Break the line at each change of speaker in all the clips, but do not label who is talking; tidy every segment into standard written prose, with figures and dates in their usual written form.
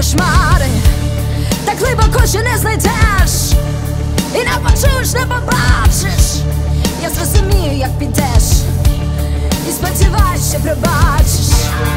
кошмари, так глибоко, що не знайдеш, і не почуєш, не побачиш. Я зрозумію, як підеш, і сподіваюсь, що пробачиш.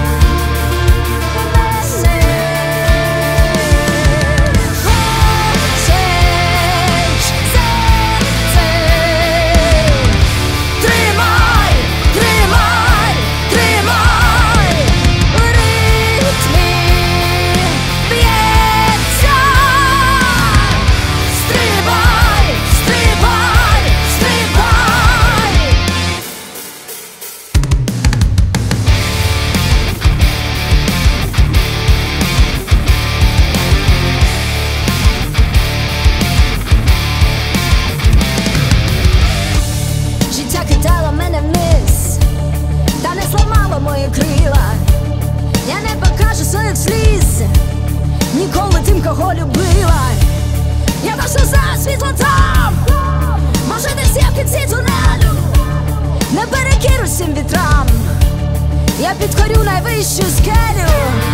Кидала мене вниз, та не зламала мої крила. Я не покажу своїх сліз ніколи тим, кого любила. Я бачу за світло там, може десь я в кінці тунелю. Не перекину всім вітрам, я підкорю найвищу скелю.